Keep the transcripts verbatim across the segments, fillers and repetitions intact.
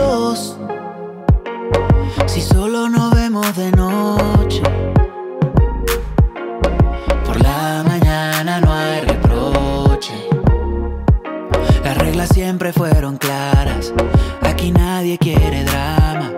dos. Si solo nos vemos de noche, por la mañana no hay reproche. Las reglas siempre fueron claras, aquí nadie quiere drama.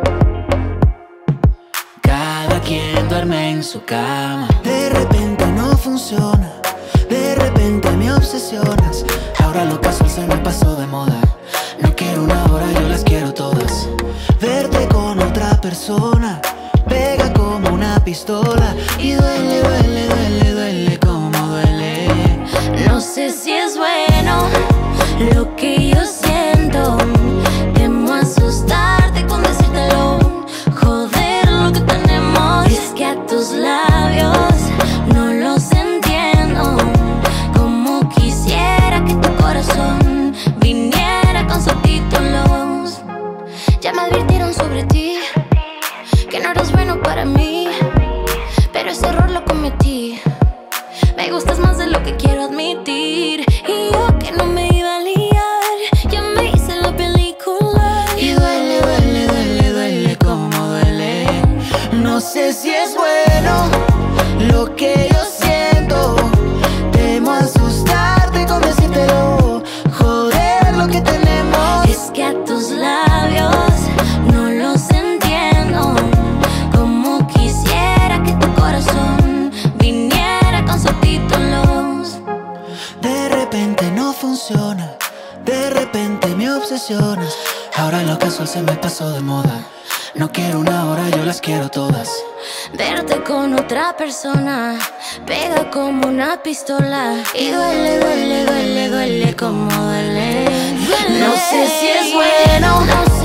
Cada quien duerme en su cama. De repente no funciona, de repente me obsesionas. Ahora lo casual se me pasó de moda. No quiero una hora, yo las quiero todas. Verte con otra persona pega como una pistola. Y duele, duele, duele, duele como duele. No sé si es bueno lo que yo siento. Temo asustarte con decírtelo. Joder lo que tenemos. Es que a tus labios no los entiendo. Como quisiera que tu corazón viniera con subtítulos. Ya me advirtieron sobre ti, que no eres bueno para mí, pero ese error lo cometí. Me gustas más de lo que quiero admitir. Y yo que no me iba a liar, ya me hice la película. Y duele, duele, duele, duele como duele. No sé si es bueno lo que yo siento. Temo asustarte con decírtelo. Joder lo que tenemos. Es que a tus labios no los entiendo. Como quisiera que tu corazón viniera con subtítulos. De repente no funciona, de repente me obsesionas. Ahora lo casual se me pasó de moda. No quiero una hora, yo las quiero todas. Verte con otra persona pega como una pistola. Y duele, duele, duele, duele como duele. Duele. No sé si es bueno. No